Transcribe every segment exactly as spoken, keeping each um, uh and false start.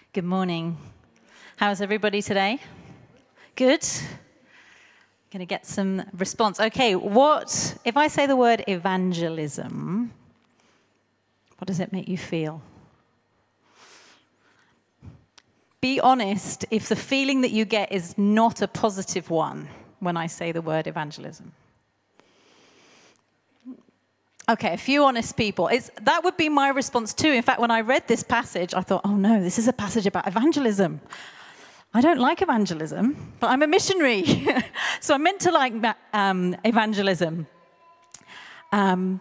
Good morning. How's everybody today? Good? Going to get some response. Okay, what, if I say the word evangelism, what does it make you feel? Be honest if the feeling that you get is not a positive one when I say the word evangelism. Okay, a few honest people. It's, that would be my response too. In fact, when I read this passage, I thought, oh no, this is a passage about evangelism. I don't like evangelism, but I'm a missionary. So I'm meant to like um, evangelism. Um,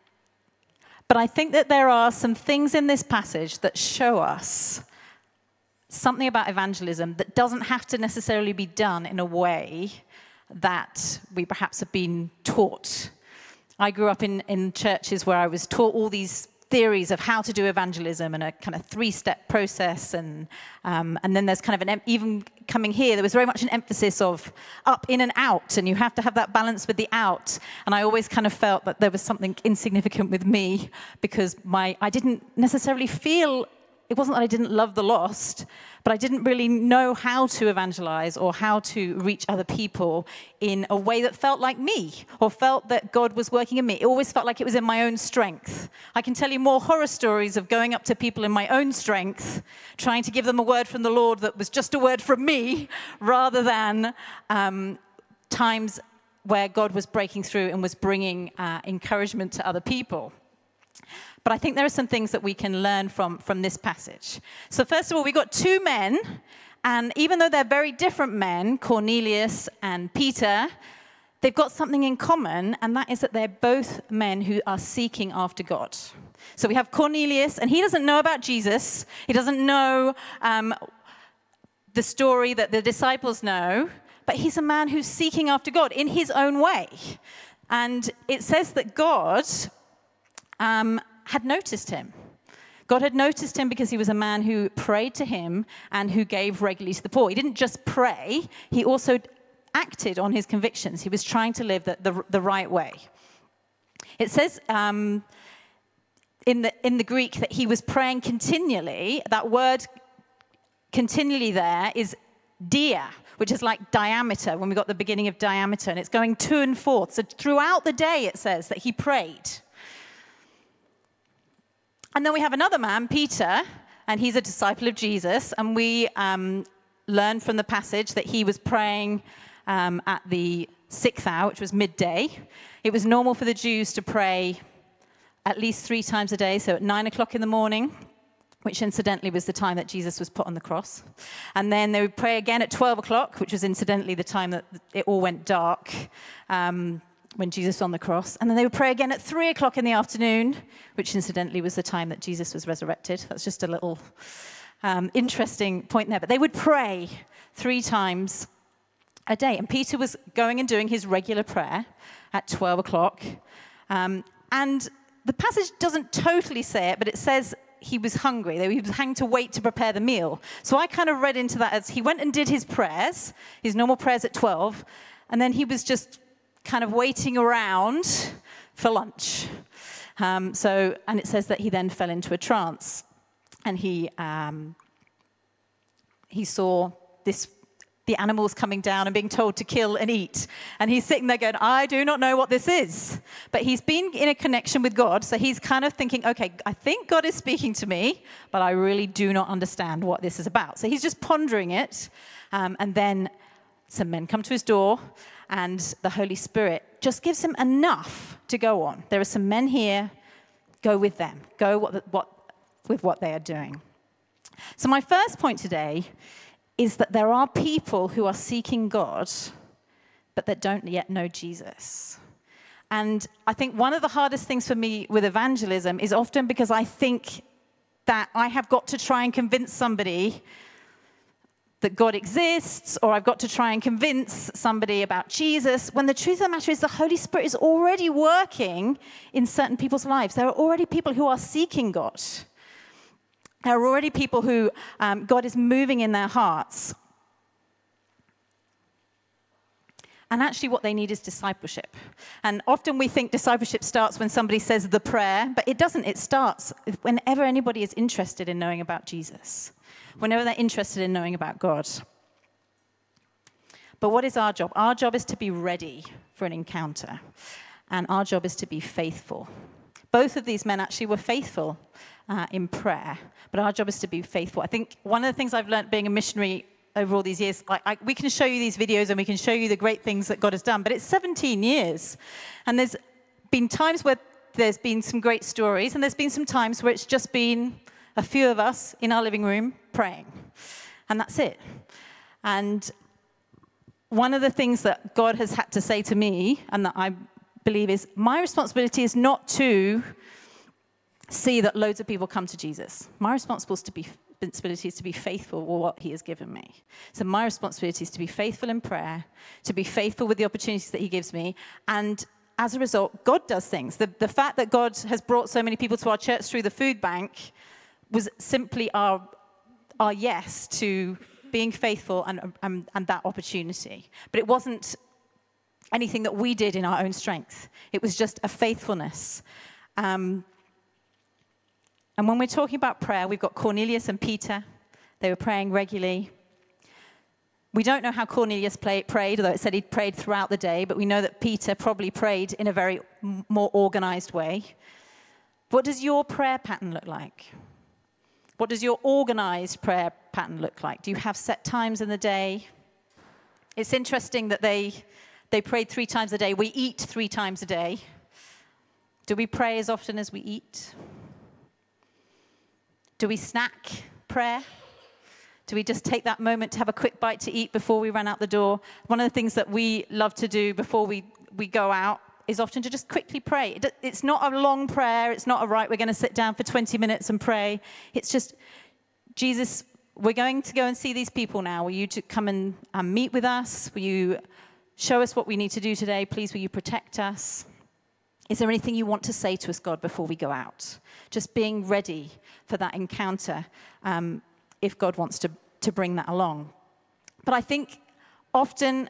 but I think that there are some things in this passage that show us something about evangelism that doesn't have to necessarily be done in a way that we perhaps have been taught. I grew up in, in churches where I was taught all these theories of how to do evangelism and a kind of three-step process. And um, and then there's kind of an, even coming here, there was very much an emphasis of up, in and out. And you have to have that balance with the out. And I always kind of felt that there was something insignificant with me because my I didn't necessarily feel, it wasn't that I didn't love the lost, but I didn't really know how to evangelize or how to reach other people in a way that felt like me or felt that God was working in me. It always felt like it was in my own strength. I can tell you more horror stories of going up to people in my own strength, trying to give them a word from the Lord that was just a word from me, rather than um, times where God was breaking through and was bringing uh, encouragement to other people. But I think there are some things that we can learn from, from this passage. So first of all, we've got two men, and even though they're very different men, Cornelius and Peter, they've got something in common, and that is that they're both men who are seeking after God. So we have Cornelius, and he doesn't know about Jesus. He doesn't know um, the story that the disciples know, but he's a man who's seeking after God in his own way. And it says that God Um, had noticed him. God had noticed him because he was a man who prayed to him and who gave regularly to the poor. He didn't just pray, he also acted on his convictions. He was trying to live the, the, the right way. It says um, in, the, in the Greek that he was praying continually. That word continually there is dia, which is like diameter, when we got the beginning of diameter, and it's going to and forth. So throughout the day it says that he prayed. And then we have another man, Peter, and he's a disciple of Jesus. And we um, learn from the passage that he was praying um, at the sixth hour, which was midday. It was normal for the Jews to pray at least three times a day, so at nine o'clock in the morning, which incidentally was the time that Jesus was put on the cross. And then they would pray again at twelve o'clock, which was incidentally the time that it all went dark, um, when Jesus was on the cross. And then they would pray again at three o'clock in the afternoon, which incidentally was the time that Jesus was resurrected. That's just a little um, interesting point there. But they would pray three times a day. And Peter was going and doing his regular prayer at twelve o'clock. Um, and the passage doesn't totally say it, but it says he was hungry. He was having to wait to prepare the meal. So I kind of read into that as he went and did his prayers, his normal prayers at twelve, and then he was just kind of waiting around for lunch. Um, so, and it says that he then fell into a trance, and he um, he saw this the animals coming down and being told to kill and eat, and he's sitting there going, "I do not know what this is," but he's been in a connection with God, so he's kind of thinking, "Okay, I think God is speaking to me, but I really do not understand what this is about." So he's just pondering it, um, and then some men come to his door. And the Holy Spirit just gives him enough to go on. There are some men here, go with them. Go what, what, with what they are doing. So my first point today is that there are people who are seeking God, but that don't yet know Jesus. And I think one of the hardest things for me with evangelism is often because I think that I have got to try and convince somebody that God exists, or I've got to try and convince somebody about Jesus, when the truth of the matter is the Holy Spirit is already working in certain people's lives. There are already people who are seeking God. There are already people who um, God is moving in their hearts. And actually what they need is discipleship. And often we think discipleship starts when somebody says the prayer, but it doesn't. It starts whenever anybody is interested in knowing about Jesus, whenever they're interested in knowing about God. But what is our job? Our job is to be ready for an encounter, and our job is to be faithful. Both of these men actually were faithful uh, in prayer, but our job is to be faithful. I think one of the things I've learned being a missionary over all these years, like I, we can show you these videos and we can show you the great things that God has done, but it's seventeen years. And there's been times where there's been some great stories, and there's been some times where it's just been a few of us in our living room praying. And that's it. And one of the things that God has had to say to me, and that I believe is, my responsibility is not to see that loads of people come to Jesus. My responsibility is to be, responsibility is to be faithful with what he has given me. So my responsibility is to be faithful in prayer, to be faithful with the opportunities that he gives me, and as a result, God does things. The, the fact that God has brought so many people to our church through the food bank was simply our, our yes to being faithful and, and, and that opportunity. But it wasn't anything that we did in our own strength. It was just a faithfulness. Um, and when we're talking about prayer, we've got Cornelius and Peter. They were praying regularly. We don't know how Cornelius play, prayed, although it said he prayed throughout the day, but we know that Peter probably prayed in a very m- more organized way. What does your prayer pattern look like? What does your organized prayer pattern look like? Do you have set times in the day? It's interesting that they they prayed three times a day. We eat three times a day. Do we pray as often as we eat? Do we snack prayer? Do we just take that moment to have a quick bite to eat before we run out the door? One of the things that we love to do before we, we go out is often to just quickly pray. It's not a long prayer. It's not a right, we're going to sit down for twenty minutes and pray. It's just, Jesus, we're going to go and see these people now. Will you to come and um, meet with us? Will you show us what we need to do today? Please, will you protect us? Is there anything you want to say to us, God, before we go out? Just being ready for that encounter, um, if God wants to, to bring that along. But I think often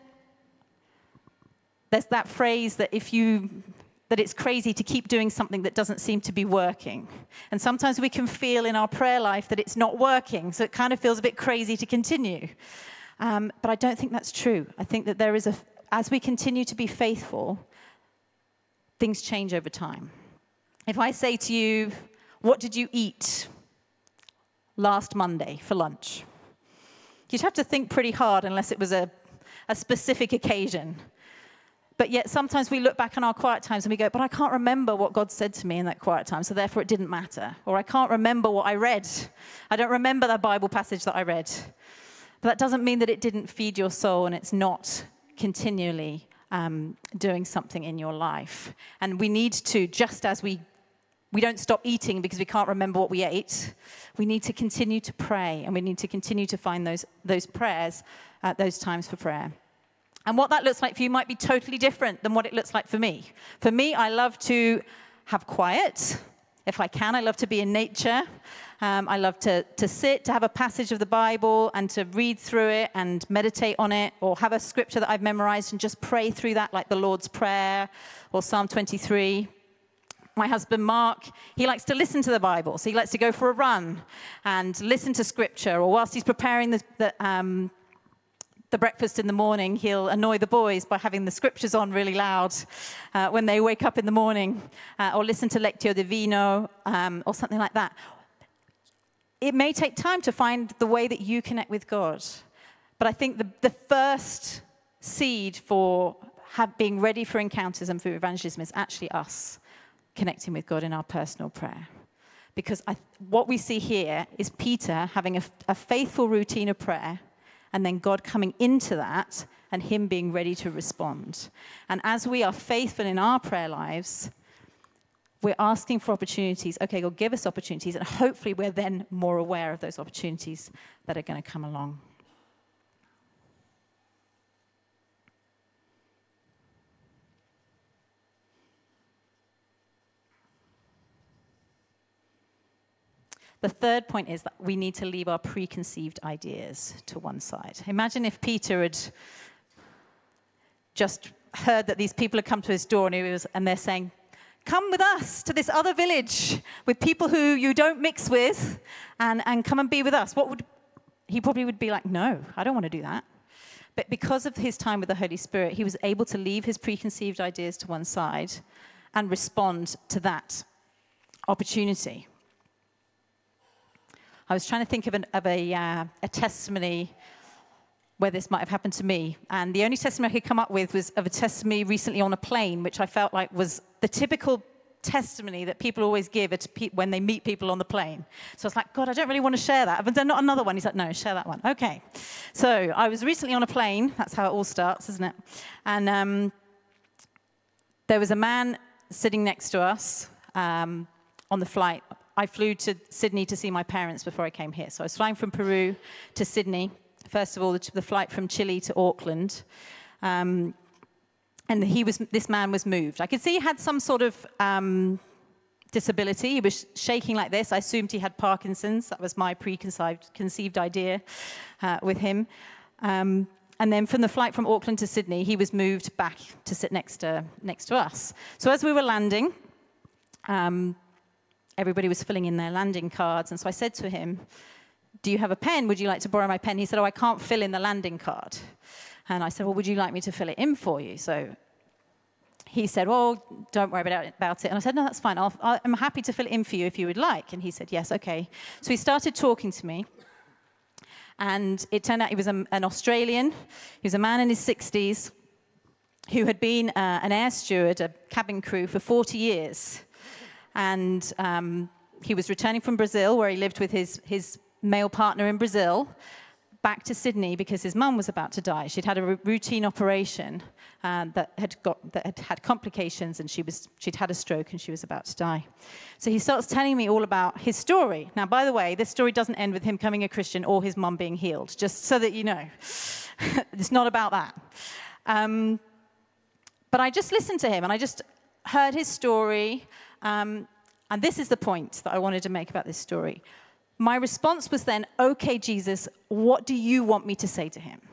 there's that phrase that if you, that it's crazy to keep doing something that doesn't seem to be working. And sometimes we can feel in our prayer life that it's not working, so it kind of feels a bit crazy to continue. Um, but I don't think that's true. I think that there is a, as we continue to be faithful, things change over time. If I say to you, what did you eat last Monday for lunch? You'd have to think pretty hard unless it was a, a specific occasion. But yet sometimes we look back on our quiet times and we go, but I can't remember what God said to me in that quiet time, so therefore it didn't matter. Or I can't remember what I read. I don't remember that Bible passage that I read. But that doesn't mean that it didn't feed your soul and it's not continually um, doing something in your life. And we need to, just as we we don't stop eating because we can't remember what we ate, we need to continue to pray, and we need to continue to find those, those prayers at those times for prayer. And what that looks like for you might be totally different than what it looks like for me. For me, I love to have quiet. If I can, I love to be in nature. Um, I love to, to sit, to have a passage of the Bible and to read through it and meditate on it, or have a scripture that I've memorized and just pray through that, like the Lord's Prayer or Psalm twenty-three. My husband, Mark, he likes to listen to the Bible. So he likes to go for a run and listen to scripture, or whilst he's preparing the, the um, the breakfast in the morning, he'll annoy the boys by having the scriptures on really loud uh, when they wake up in the morning, uh, or listen to Lectio Divino, um, or something like that. It may take time to find the way that you connect with God, but I think the, the first seed for have, being ready for encounters and for evangelism is actually us connecting with God in our personal prayer. Because I, what we see here is Peter having a, a faithful routine of prayer, and then God coming into that and him being ready to respond. And as we are faithful in our prayer lives, we're asking for opportunities. Okay, God, give us opportunities, and hopefully we're then more aware of those opportunities that are going to come along. The third point is that we need to leave our preconceived ideas to one side. Imagine if Peter had just heard that these people had come to his door, and, he was, and they're saying, come with us to this other village with people who you don't mix with, and, and come and be with us. What would he probably would be like, no, I don't want to do that. But because of his time with the Holy Spirit, he was able to leave his preconceived ideas to one side and respond to that opportunity. I was trying to think of, an, of a, uh, a testimony where this might have happened to me. And the only testimony I could come up with was of a testimony recently on a plane, which I felt like was the typical testimony that people always give to pe- when they meet people on the plane. So I was like, God, I don't really want to share that. But then not another one. He's like, no, share that one. Okay. So I was recently on a plane. That's how it all starts, isn't it? And um, there was a man sitting next to us um, on the flight. I flew to Sydney to see my parents before I came here. So I was flying from Peru to Sydney. First of all, the, the flight from Chile to Auckland. Um, and he was, this man was moved. I could see he had some sort of um, disability. He was shaking like this. I assumed he had Parkinson's. That was my preconceived conceived idea uh, with him. Um, and then from the flight from Auckland to Sydney, he was moved back to sit next to, next to us. So as we were landing, um, everybody was filling in their landing cards. And so I said to him, do you have a pen? Would you like to borrow my pen? He said, oh, I can't fill in the landing card. And I said, well, would you like me to fill it in for you? So he said, well, don't worry about it. About it. And I said, no, that's fine. I'll, I'm happy to fill it in for you if you would like. And he said, yes, okay. So he started talking to me. And it turned out he was a, an Australian. He was a man in his sixties who had been uh, an air steward, a cabin crew, for forty years. And um, he was returning from Brazil, where he lived with his, his male partner in Brazil, back to Sydney because his mum was about to die. She'd had a r- routine operation uh, that had got that had had complications, and she was she'd had a stroke and she was about to die. So he starts telling me all about his story. Now, by the way, this story doesn't end with him becoming a Christian or his mum being healed. Just so that you know, it's not about that. Um, but I just listened to him, and I just heard his story. Um, and this is the point that I wanted to make about this story. My response was then, okay, Jesus, what do you want me to say to him?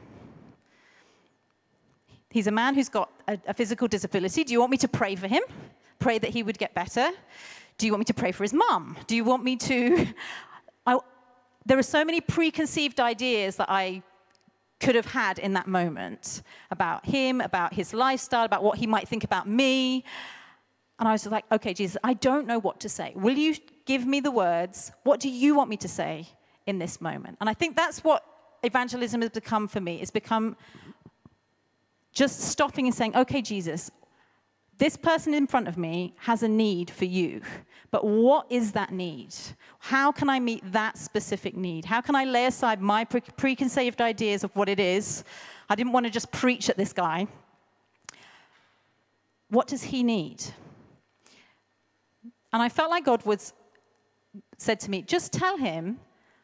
He's a man who's got a, a physical disability. Do you want me to pray for him? Pray that he would get better? Do you want me to pray for his mum? Do you want me to... I, there are so many preconceived ideas that I could have had in that moment about him, about his lifestyle, about what he might think about me. And I was like, okay, Jesus, I don't know what to say. Will you give me the words? What do you want me to say in this moment? And I think that's what evangelism has become for me. It's become just stopping and saying, okay, Jesus, this person in front of me has a need for you. But what is that need? How can I meet that specific need? How can I lay aside my pre- preconceived ideas of what it is? I didn't want to just preach at this guy. What does he need? And I felt like God was, said to me, just tell him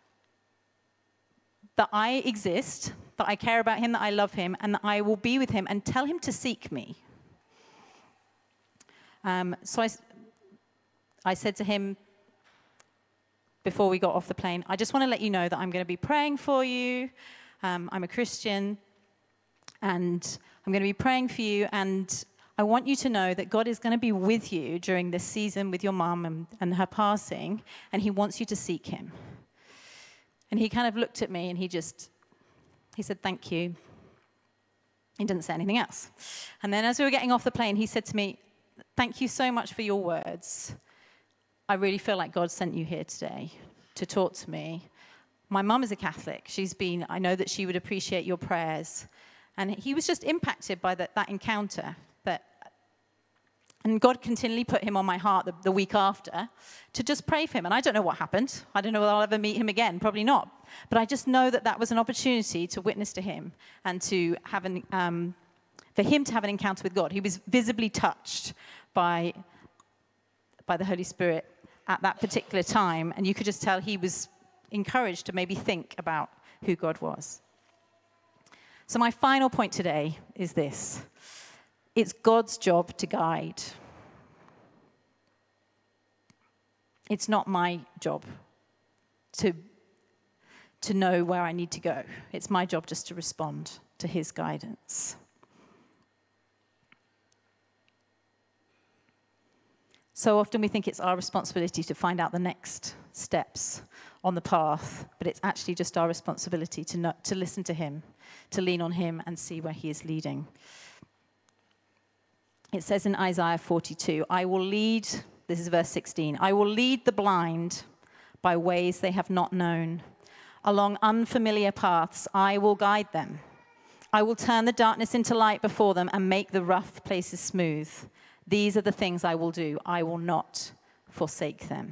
that I exist, that I care about him, that I love him, and that I will be with him, and tell him to seek me. Um, so I, I said to him before we got off the plane, I just want to let you know that I'm going to be praying for you. Um, I'm a Christian, and I'm going to be praying for you, and I want you to know that God is going to be with you during this season with your mom and, and her passing, and he wants you to seek him. And he kind of looked at me, and he just, he said, thank you. He didn't say anything else. And then as we were getting off the plane, he said to me, thank you so much for your words. I really feel like God sent you here today to talk to me. My mum is a Catholic. She's been, I know that she would appreciate your prayers. And he was just impacted by that, that encounter. That, and God continually put him on my heart the, the week after to just pray for him. And I don't know what happened. I don't know whether I'll ever meet him again. Probably not. But I just know that that was an opportunity to witness to him and to have an, um, for him to have an encounter with God. He was visibly touched by, by the Holy Spirit at that particular time. And you could just tell he was encouraged to maybe think about who God was. So my final point today is this. It's God's job to guide. It's not my job to, to know where I need to go. It's my job just to respond to his guidance. So often we think it's our responsibility to find out the next steps on the path, but it's actually just our responsibility to not, to listen to him, to lean on him and see where he is leading. It says in Isaiah forty-two, I will lead, this is verse sixteen, I will lead the blind by ways they have not known. Along unfamiliar paths, I will guide them. I will turn the darkness into light before them and make the rough places smooth. These are the things I will do. I will not forsake them.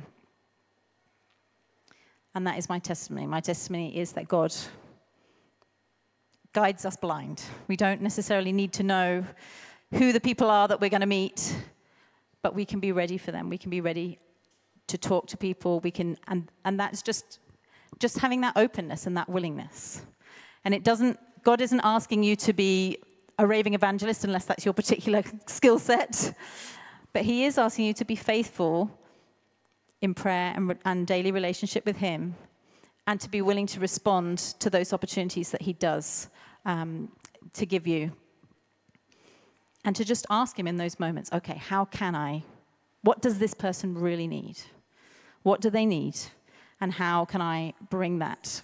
And that is my testimony. My testimony is that God guides us blind. We don't necessarily need to know who the people are that we're going to meet, but we can be ready for them. We can be ready to talk to people. We can, and, and that's just, just having that openness and that willingness. And it doesn't, God isn't asking you to be a raving evangelist unless that's your particular skill set, but he is asking you to be faithful in prayer and, and daily relationship with him, and to be willing to respond to those opportunities that he does um, to give you. And to just ask him in those moments, okay, how can I, what does this person really need? What do they need? And how can I bring that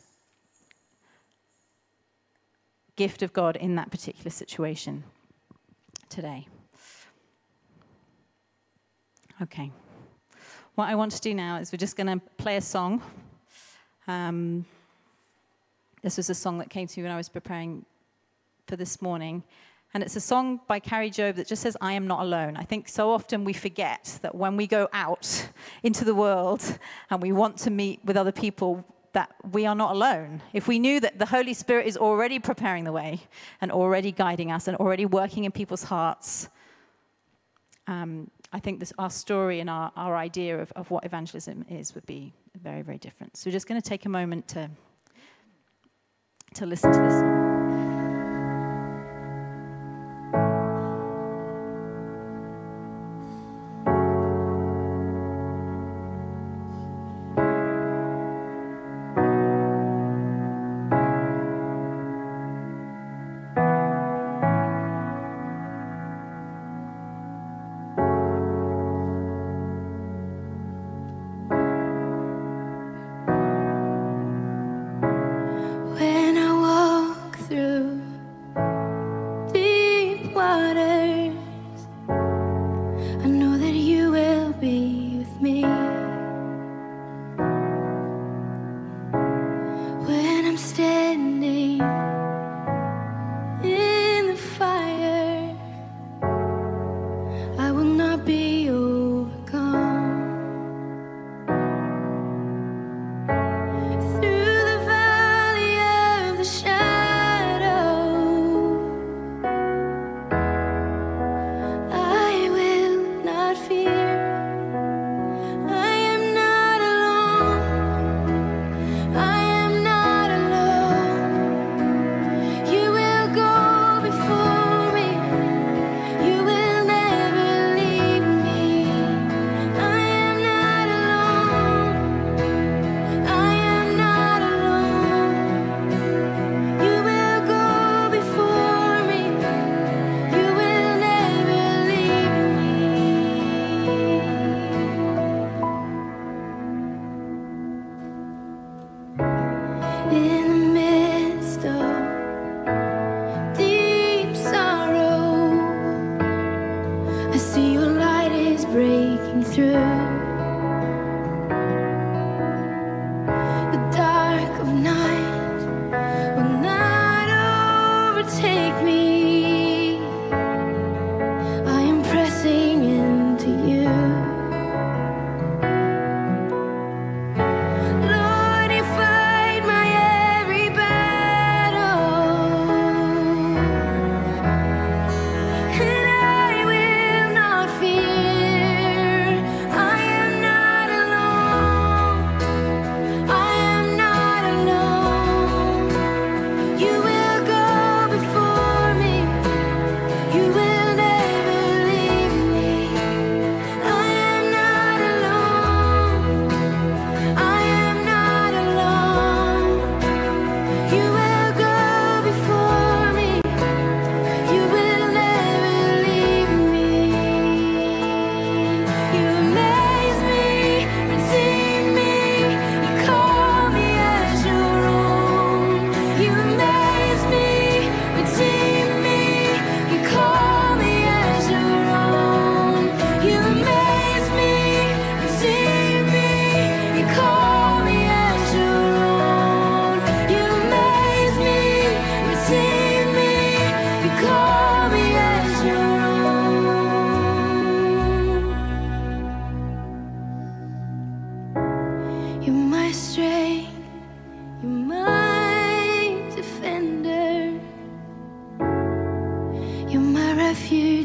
gift of God in that particular situation today? Okay. What I want to do now is we're just going to play a song. Um, this was a song that came to me when I was preparing for this morning. And it's a song by Carrie Job that just says, I am not alone. I think so often we forget that when we go out into the world and we want to meet with other people, that we are not alone. If we knew that the Holy Spirit is already preparing the way and already guiding us and already working in people's hearts, um, I think this, our story and our, our idea of, of what evangelism is would be very, very different. So we're just going to take a moment to, to listen to this song. When I walk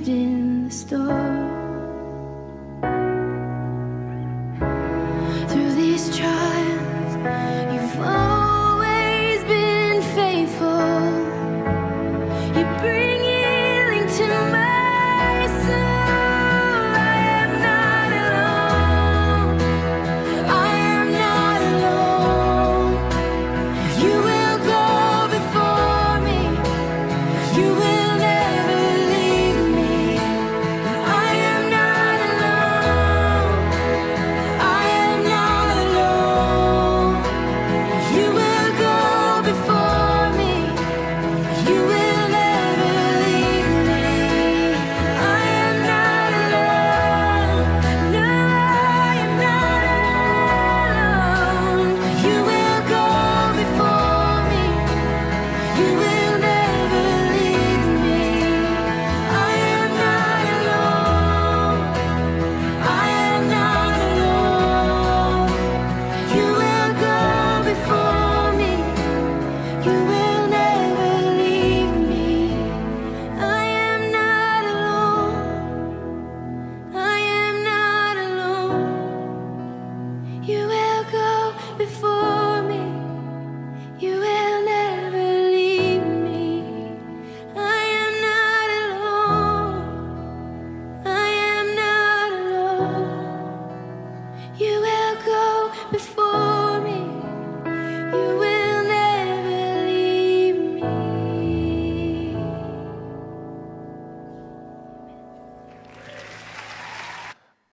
in the storm.